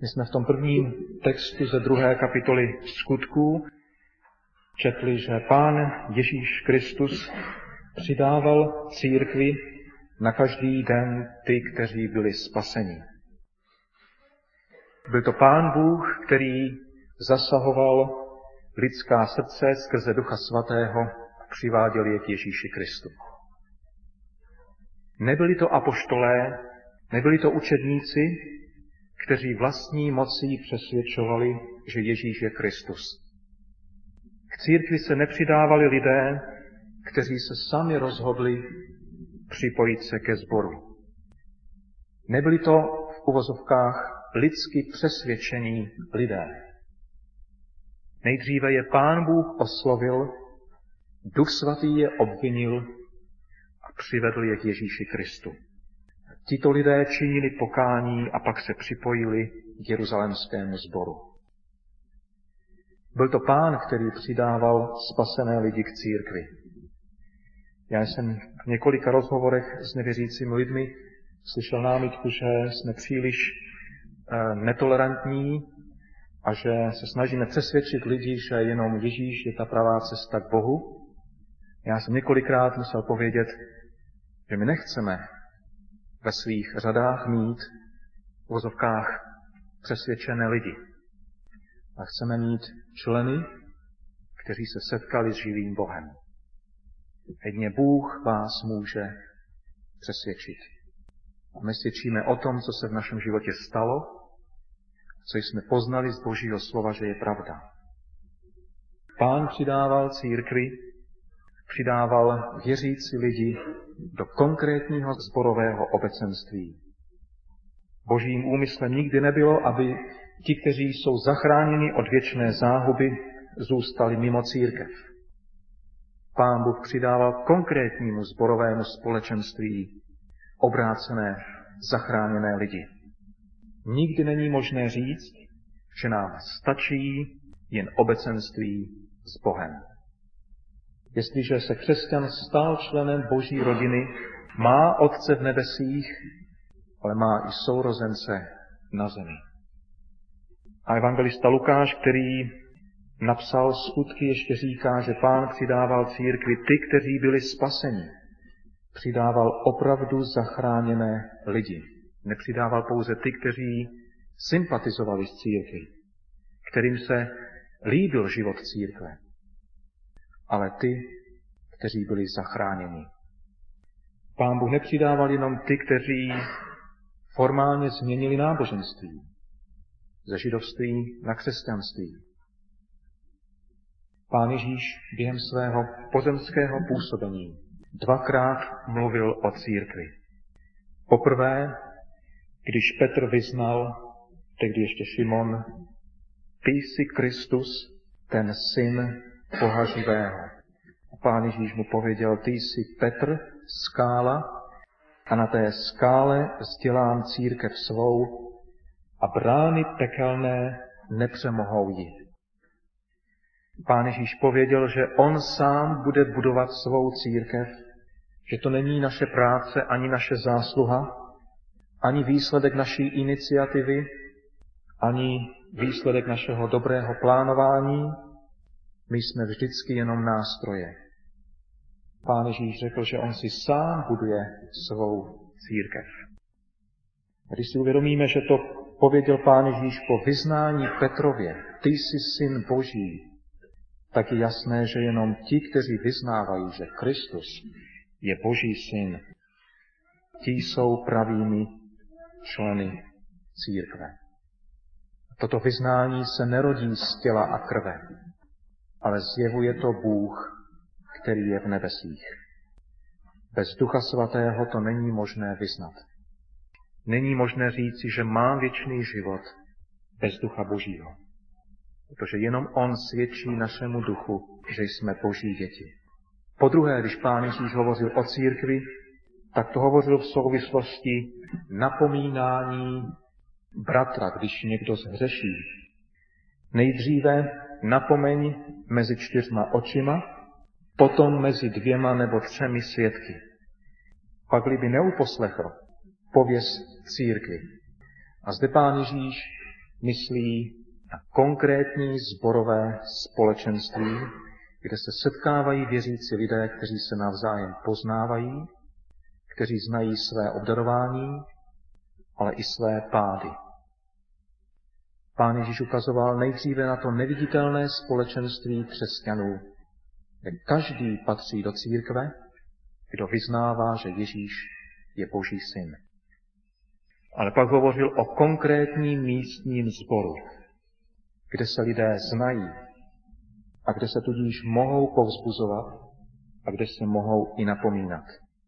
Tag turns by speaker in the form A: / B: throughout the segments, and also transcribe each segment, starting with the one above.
A: My jsme v tom prvním textu ze 2. kapitoly Skutků četli, že Pán Ježíš Kristus přidával církvi na každý den ty, kteří byli spaseni. Byl to Pán Bůh, který zasahoval lidská srdce skrze Ducha Svatého a přiváděl je k Ježíši Kristu. Nebyli to apoštolé, nebyli to učedníci, kteří vlastní mocí přesvědčovali, že Ježíš je Kristus. K církvi se nepřidávali lidé, kteří se sami rozhodli připojit se ke sboru. Nebyli to v uvozovkách lidsky přesvědčení lidé. Nejdříve je Pán Bůh oslovil, Duch Svatý je obvinil a přivedl je k Ježíši Kristu. Tito lidé činili pokání a pak se připojili k jeruzalémskému sboru. Byl to Pán, který přidával spasené lidi k církvi. Já jsem v několika rozhovorech s nevěřícími lidmi slyšel námitku, že jsme příliš netolerantní a že se snažíme přesvědčit lidi, že jenom Ježíš je ta pravá cesta k Bohu. Já jsem několikrát musel povědět, že my nechceme ve svých řadách mít v uvozovkách přesvědčené lidi. A chceme mít členy, kteří se setkali s živým Bohem. Jedině Bůh vás může přesvědčit. A my svědčíme o tom, co se v našem životě stalo, co jsme poznali z Božího slova, že je pravda. Pán přidával církvi, přidával věřící lidi do konkrétního sborového obecenství. Božím úmyslem nikdy nebylo, aby ti, kteří jsou zachráněni od věčné záhuby, zůstali mimo církev. Pán Bůh přidával konkrétnímu sborovému společenství obrácené, zachráněné lidi. Nikdy není možné říct, že nám stačí jen obecenství s Bohem. Jestliže se křesťan stal členem Boží rodiny, má Otce v nebesích, ale má i sourozence na zemi. A evangelista Lukáš, který napsal Skutky, ještě říká, že Pán přidával církvi ty, kteří byli spaseni. Přidával opravdu zachráněné lidi. Nepřidával pouze ty, kteří sympatizovali s církví, kterým se líbil život církve, ale ty, kteří byli zachráněni. Pán Bůh nepřidával jenom ty, kteří formálně změnili náboženství ze židovství na křesťanství. Pán Ježíš během svého pozemského působení dvakrát mluvil o církvi. Poprvé, když Petr vyznal, tehdy ještě Šimon, ty jsi Kristus, ten syn Boha živého. A Pán Ježíš mu pověděl, ty jsi Petr, skála, a na té skále vzdělám církev svou a brány pekelné nepřemohou ji. Pán Ježíš pověděl, že on sám bude budovat svou církev, že to není naše práce, ani naše zásluha, ani výsledek naší iniciativy, ani výsledek našeho dobrého plánování. My jsme vždycky jenom nástroje. Pán Ježíš řekl, že on si sám buduje svou církev. Když si uvědomíme, že to pověděl Pán Ježíš po vyznání Petrově, ty jsi syn Boží, tak je jasné, že jenom ti, kteří vyznávají, že Kristus je Boží syn, ti jsou pravými členy církve. Toto vyznání se nerodí z těla a krve, ale zjevuje to Bůh, který je v nebesích. Bez Ducha Svatého to není možné vyznat. Není možné říci, že mám věčný život bez Ducha Božího. Protože jenom on svědčí našemu duchu, že jsme Boží děti. Podruhé, když Pán Ježíš hovořil o církvi, tak to hovořil v souvislosti napomínání bratra, když někdo zhřeší. Nejdříve napomeň mezi 4 očima, potom mezi 2 nebo 3 svědky. Pak by neuposlechl, pověz církvi. A zde Pán Ježíš myslí na konkrétní sborové společenství, kde se setkávají věřící lidé, kteří se navzájem poznávají, kteří znají své obdarování, ale i své pády. Pán Ježíš ukazoval nejdříve na to neviditelné společenství křesťanů, kde každý patří do církve, kdo vyznává, že Ježíš je Boží syn. Ale pak hovořil o konkrétním místním sboru, kde se lidé znají a kde se tudíž mohou povzbuzovat a kde se mohou i napomínat.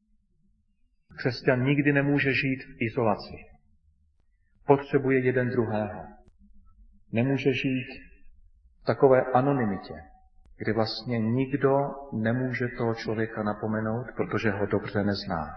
A: Křesťan nikdy nemůže žít v izolaci. Potřebuje jeden druhého. Nemůže žít v takové anonymitě, kdy vlastně nikdo nemůže toho člověka napomenout, protože ho dobře nezná.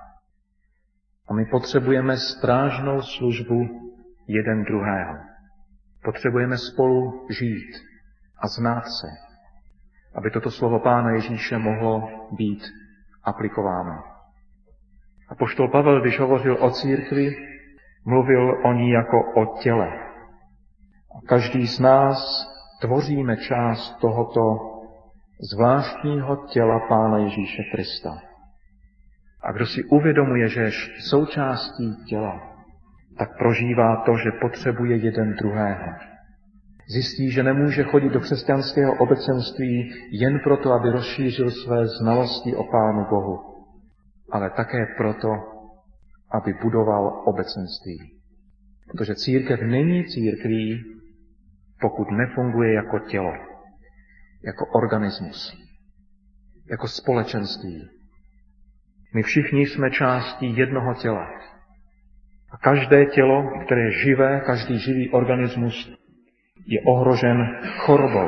A: A my potřebujeme strážnou službu jeden druhého. Potřebujeme spolu žít a znát se, aby toto slovo Pána Ježíše mohlo být aplikováno. Apoštol Pavel, když hovořil o církvi, mluvil o ní jako o těle. A každý z nás tvoříme část tohoto zvláštního těla Pána Ježíše Krista. A kdo si uvědomuje, že je součástí těla, tak prožívá to, že potřebuje jeden druhého. Zjistí, že nemůže chodit do křesťanského obecenství jen proto, aby rozšířil své znalosti o Pánu Bohu, ale také proto, aby budoval obecenství. Protože církev není církví, pokud nefunguje jako tělo, jako organismus, jako společenství. My všichni jsme částí jednoho těla. A každé tělo, které je živé, každý živý organismus je ohrožen chorobou.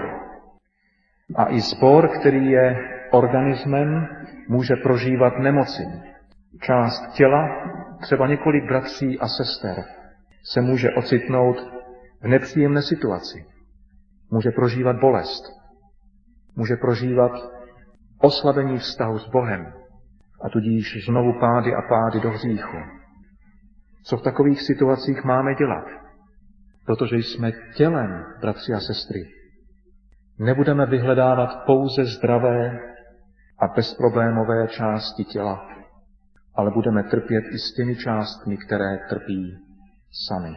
A: A i sbor, který je organismem, může prožívat nemoci. Část těla, třeba několik bratří a sester, se může ocitnout v nepříjemné situaci. Může prožívat bolest. Může prožívat oslabení vztahu s Bohem a tudíž znovu pády do hříchu. Co v takových situacích máme dělat? Protože jsme tělem, bratři a sestry. Nebudeme vyhledávat pouze zdravé a bezproblémové části těla, ale budeme trpět i s těmi částmi, které trpí sami.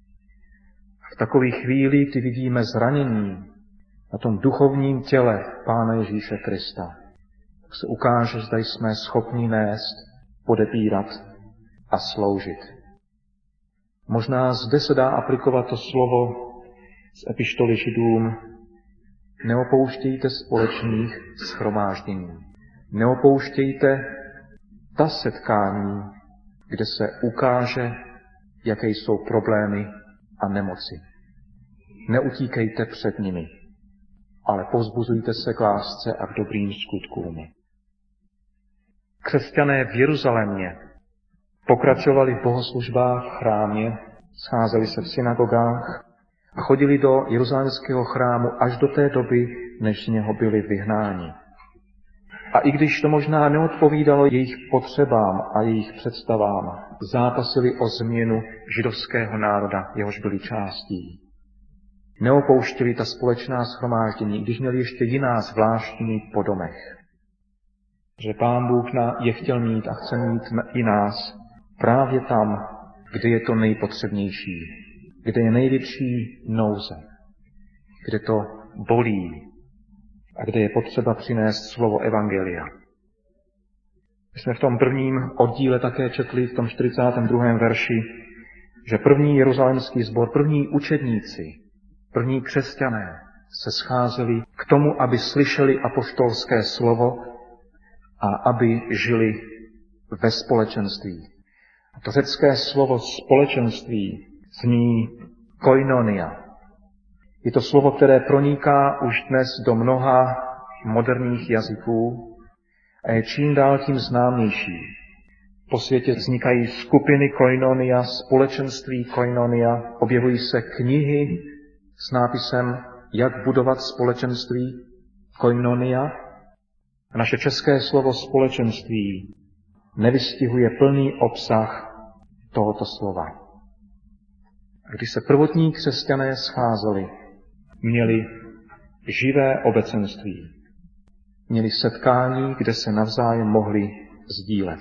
A: V takových chvíli, kdy vidíme zranění na tom duchovním těle Pána Ježíše Krista, tak se ukáže, zda jsme schopni nést, podepírat a sloužit. Možná zde se dá aplikovat to slovo z epištoly Židům: neopouštějte společných shromáždění. Neopouštějte ta setkání, kde se ukáže, jaké jsou problémy a nemoci. Neutíkejte před nimi, ale povzbuzujte se k lásce a k dobrým skutkům. Křesťané v Jeruzalémě pokračovali v bohoslužbách v chrámě, scházeli se v synagogách a chodili do jeruzalémského chrámu až do té doby, než z něho byli vyhnáni. A i když to možná neodpovídalo jejich potřebám a jejich představám, zápasili o změnu židovského národa, jehož byli částí. Neopouštěli ta společná shromáždění, když měli ještě jiná zvláštní po domech. Že Pán Bůh je chtěl mít a chce mít i nás právě tam, kde je to nejpotřebnější, kde je největší nouze, kde to bolí a kde je potřeba přinést slovo evangelia. My jsme v tom prvním oddíle také četli, v tom 42. verši, že první jeruzalémský sbor, první učedníci, první křesťané se scházeli k tomu, aby slyšeli apoštolské slovo a aby žili ve společenství. A to řecké slovo společenství zní koinonia. Je to slovo, které proniká už dnes do mnoha moderních jazyků a je čím dál tím známější. Po světě vznikají skupiny koinonia, společenství koinonia, objevují se knihy s nápisem Jak budovat společenství koinonia. A naše české slovo společenství nevystihuje plný obsah tohoto slova. A když se prvotní křesťané scházeli, měli živé obecenství. Měli setkání, kde se navzájem mohli sdílet.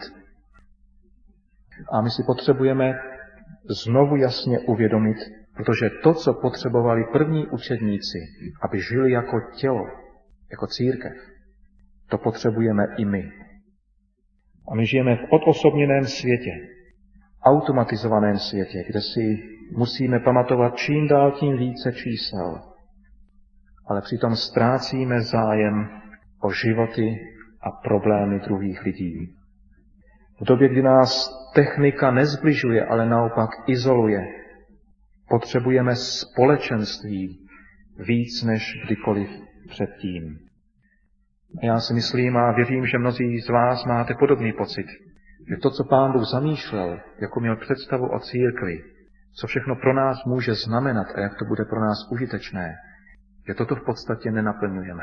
A: A my si potřebujeme znovu jasně uvědomit, protože to, co potřebovali první učedníci, aby žili jako tělo, jako církev, to potřebujeme i my. A my žijeme v odosobněném světě, automatizovaném světě, kde si musíme pamatovat čím dál tím více čísel, ale přitom ztrácíme zájem o životy a problémy druhých lidí. V době, kdy nás technika nezbližuje, ale naopak izoluje, potřebujeme společenství víc než kdykoliv předtím. A já si myslím a věřím, že mnozí z vás máte podobný pocit, že to, co Pán Bůh zamýšlel, jako měl představu o církvi, co všechno pro nás může znamenat a jak to bude pro nás užitečné, že toto v podstatě nenaplňujeme.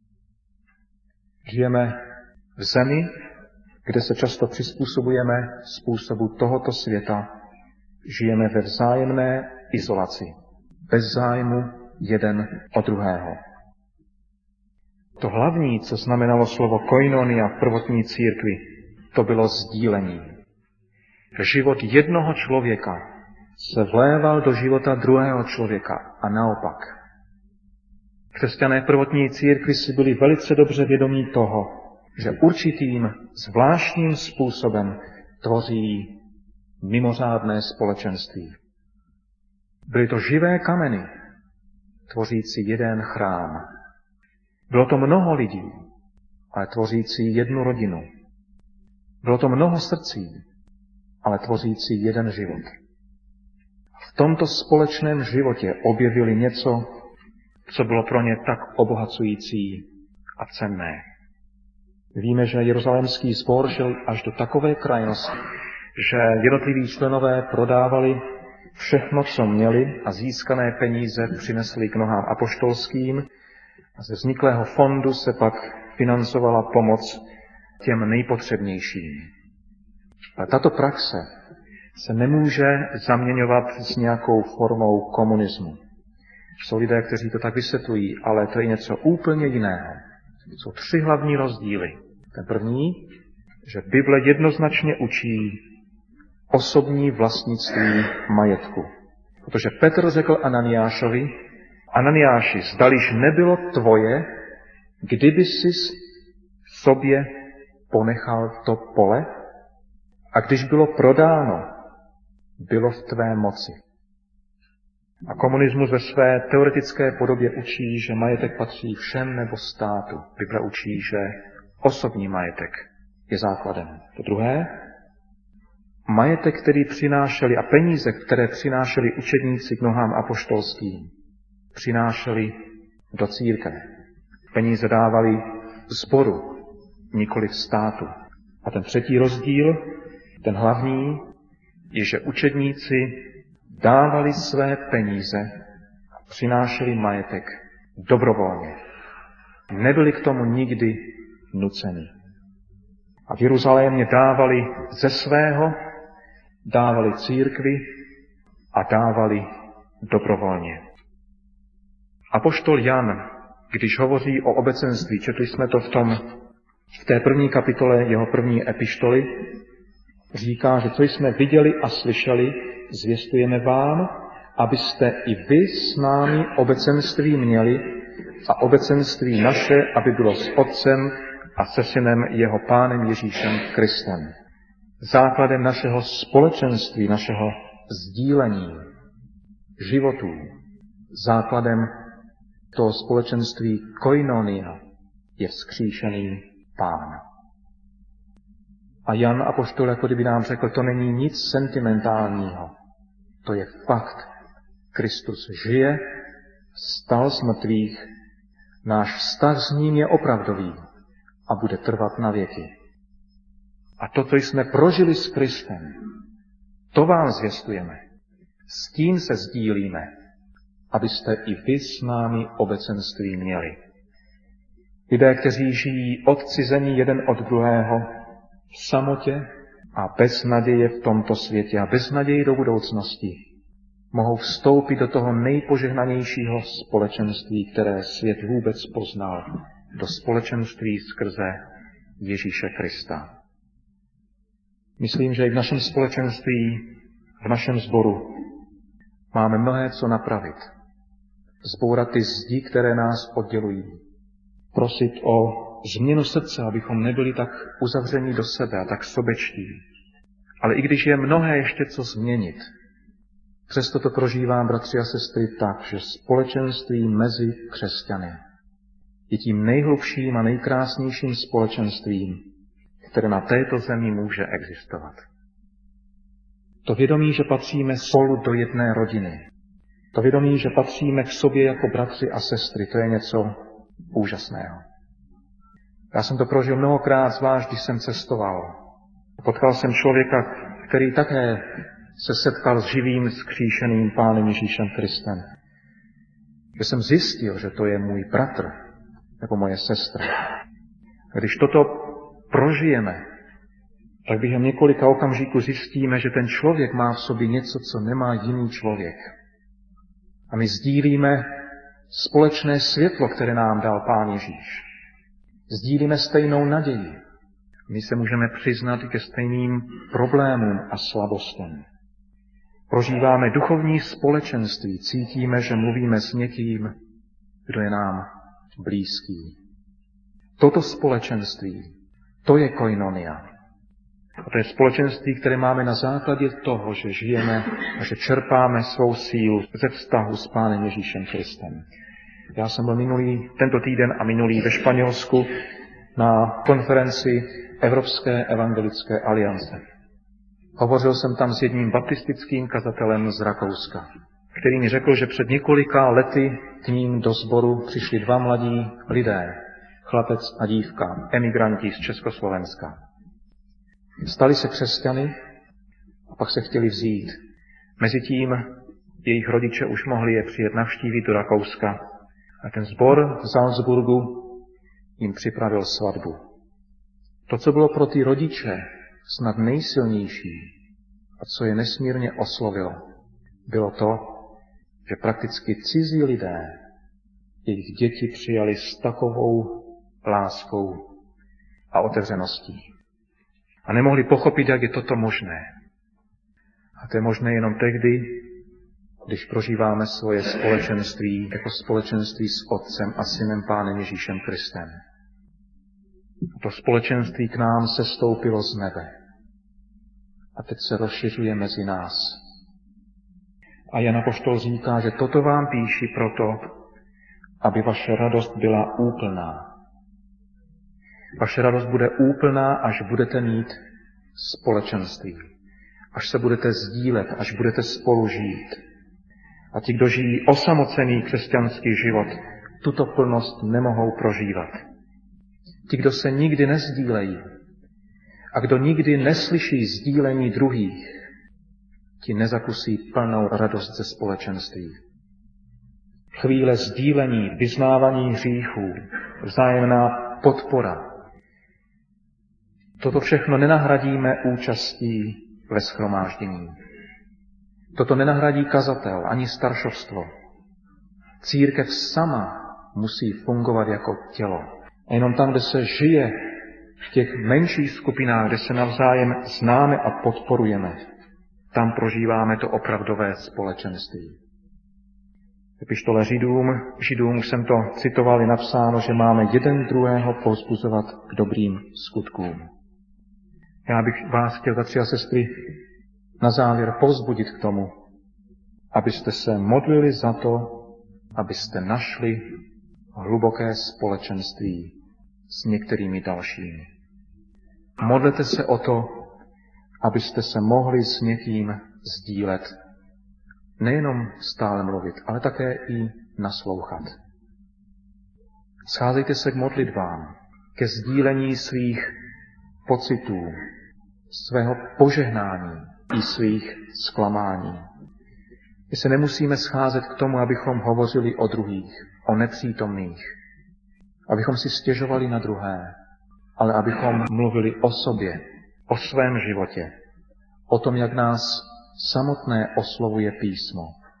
A: Žijeme v zemi, kde se často přizpůsobujeme způsobu tohoto světa. Žijeme ve vzájemné izolaci, bez zájmu jeden o druhého. To hlavní, co znamenalo slovo koinonia v prvotní církvi, to bylo sdílení. Život jednoho člověka se vléval do života druhého člověka a naopak. Křesťané prvotní církvi si byli velice dobře vědomí toho, že určitým zvláštním způsobem tvoří mimořádné společenství. Byly to živé kameny, tvořící jeden chrám. Bylo to mnoho lidí, ale tvořící jednu rodinu. Bylo to mnoho srdcí, ale tvořící jeden život. V tomto společném životě objevili něco, co bylo pro ně tak obohacující a cenné. Víme, že jeruzalémský sbor šel až do takové krajnosti, že jednotliví členové prodávali všechno, co měli a získané peníze přinesli k nohám apoštolským a ze vzniklého fondu se pak financovala pomoc těm nejpotřebnějším. Ale tato praxe se nemůže zaměňovat s nějakou formou komunismu. Jsou lidé, kteří to tak vysvětlují, ale to je něco úplně jiného. Jsou 3 hlavní rozdíly. Ten první, že Bible jednoznačně učí osobní vlastnictví majetku. Protože Petr řekl Ananiášovi, Ananiáši, zdališ nebylo tvoje, kdyby jsi sobě ponechal to pole? A když bylo prodáno, bylo v tvé moci. A komunismus ve své teoretické podobě učí, že majetek patří všem nebo státu. Bible učí, že osobní majetek je základem. To druhé, majetek, který přinášeli a peníze, které přinášeli učedníci k nohám apoštolským, přinášeli do církve. Peníze dávali sboru, nikoli v státu. A ten třetí rozdíl, ten hlavní, je, že učedníci dávali své peníze a přinášeli majetek dobrovolně. Nebyli k tomu nikdy nuceni. A v Jeruzalémě dávali ze svého, dávali církvi a dávali dobrovolně. Apoštol Jan, když hovoří o obecenství, četli jsme to v té první kapitole jeho první epištoly, říká, že co jsme viděli a slyšeli, zvěstujeme vám, abyste i vy s námi obecenství měli a obecenství naše, aby bylo s Otcem a se Synem jeho Pánem Ježíšem Kristem. Základem našeho společenství, našeho sdílení životů, základem toho společenství koinonia je vzkříšený Pán. A Jan apoštol jako kdyby nám řekl, to není nic sentimentálního. To je fakt. Kristus žije, vstal z mrtvých, náš vztah s ním je opravdový a bude trvat na věky. A to, co jsme prožili s Kristem, to vám zvěstujeme. S tím se sdílíme, abyste i vy s námi obecenství měli. Lidé, kteří žijí odcizení jeden od druhého, v samotě a bez naděje v tomto světě a bez naději do budoucnosti, mohou vstoupit do toho nejpožehnanějšího společenství, které svět vůbec poznal, do společenství skrze Ježíše Krista. Myslím, že i v našem společenství, v našem sboru máme mnohé co napravit. Zbourat ty zdi, které nás oddělují. Prosit o změnu srdce, abychom nebyli tak uzavření do sebe a tak sobečtí. Ale i když je mnohé ještě co změnit, přesto to prožívám, bratři a sestry, tak, že společenství mezi křesťany je tím nejhlubším a nejkrásnějším společenstvím, které na této zemi může existovat. To vědomí, že patříme spolu do jedné rodiny, to vědomí, že patříme k sobě jako bratři a sestry, to je něco úžasného. Já jsem to prožil mnohokrát, zvlášť když jsem cestoval. Potkal jsem člověka, který také se setkal s živým, vzkříšeným Pánem Ježíšem Kristem. Že jsem zjistil, že to je můj bratr nebo moje sestra. Když toto prožijeme, tak během několika okamžiků zjistíme, že ten člověk má v sobě něco, co nemá jiný člověk. A my sdílíme společné světlo, které nám dal Pán Ježíš. Sdílíme stejnou naději. My se můžeme přiznat ke stejným problémům a slabostem. Prožíváme duchovní společenství, cítíme, že mluvíme s někým, kdo je nám blízký. Toto společenství, to je koinonia. A to je společenství, které máme na základě toho, že žijeme a že čerpáme svou sílu ze vztahu s Pánem Ježíšem Kristem. Já jsem byl tento týden a minulý ve Španělsku na konferenci Evropské evangelické aliance. Hovořil jsem tam s jedním baptistickým kazatelem z Rakouska, který mi řekl, že před několika lety k ním do sboru přišli dva mladí lidé, chlapec a dívka, emigranti z Československa. Stali se křesťany a pak se chtěli vzít. Mezitím jejich rodiče už mohli je přijet navštívit do Rakouska a ten sbor v Salzburgu jim připravil svatbu. To, co bylo pro ty rodiče snad nejsilnější a co je nesmírně oslovilo, bylo to, že prakticky cizí lidé jejich děti přijali s takovou láskou a otevřeností. A nemohli pochopit, jak je toto možné. A to je možné jenom tehdy, když prožíváme svoje společenství jako společenství s Otcem a Synem Pánem Ježíšem Kristem. To společenství k nám sestoupilo z nebe. A teď se rozšiřuje mezi nás. A Jan apoštol říká, že toto vám píši proto, aby vaše radost byla úplná. Vaše radost bude úplná, až budete mít společenství. Až se budete sdílet, až budete spolu žít. A ti, kdo žijí osamocený křesťanský život, tuto plnost nemohou prožívat. Ti, kdo se nikdy nesdílejí a kdo nikdy neslyší sdílení druhých, ti nezakusí plnou radost ze společenství. Chvíle sdílení, vyznávání hříchů, vzájemná podpora. Toto všechno nenahradíme účastí ve shromáždění. Toto nenahradí kazatel ani staršovstvo. Církev sama musí fungovat jako tělo. A jenom tam, kde se žije v těch menších skupinách, kde se navzájem známe a podporujeme, tam prožíváme to opravdové společenství. V epištole Židům už jsem to citoval, je napsáno, že máme jeden druhého povzbuzovat k dobrým skutkům. Já bych vás chtěl, bratři a sestry, na závěr povzbudit k tomu, abyste se modlili za to, abyste našli hluboké společenství s některými dalšími. Modlete se o to, abyste se mohli s někým sdílet. Nejenom stále mluvit, ale také i naslouchat. Scházejte se k modlitbám, ke sdílení svých pocitů, svého požehnání i svých zklamání. My se nemusíme scházet k tomu, abychom hovořili o druhých, o nepřítomných, abychom si stěžovali na druhé, ale abychom mluvili o sobě, o svém životě, o tom, jak nás samotné oslovuje písmo,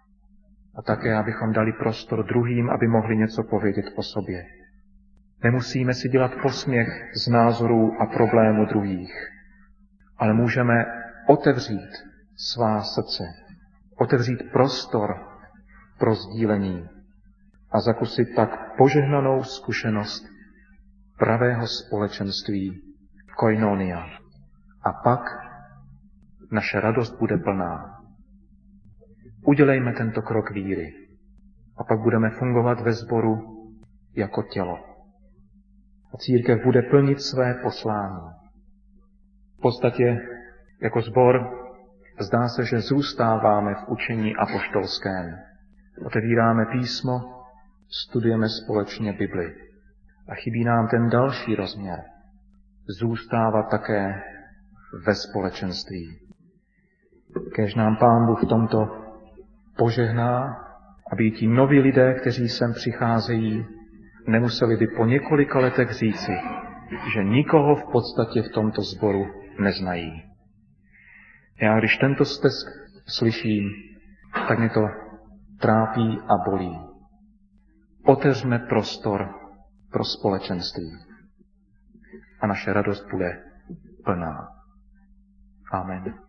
A: a také, abychom dali prostor druhým, aby mohli něco povědět o sobě. Nemusíme si dělat posměch z názorů a problémů druhých, ale můžeme otevřít svá srdce, otevřít prostor pro sdílení a zakusit tak požehnanou zkušenost pravého společenství koinonia. A pak naše radost bude plná. Udělejme tento krok víry a pak budeme fungovat ve sboru jako tělo. A církev bude plnit své poslání. V podstatě jako sbor zdá se, že zůstáváme v učení apoštolském. Otevíráme písmo, studujeme společně Bibli. A chybí nám ten další rozměr. Zůstávat také ve společenství. Kéž nám Pán Bůh v tomto požehná, aby ti noví lidé, kteří sem přicházejí, nemuseli by po několika letech říci, že nikoho v podstatě v tomto sboru neznají. Já když tento stesk slyším, tak mě to trápí a bolí. Otevřme prostor pro společenství a naše radost bude plná. Amen.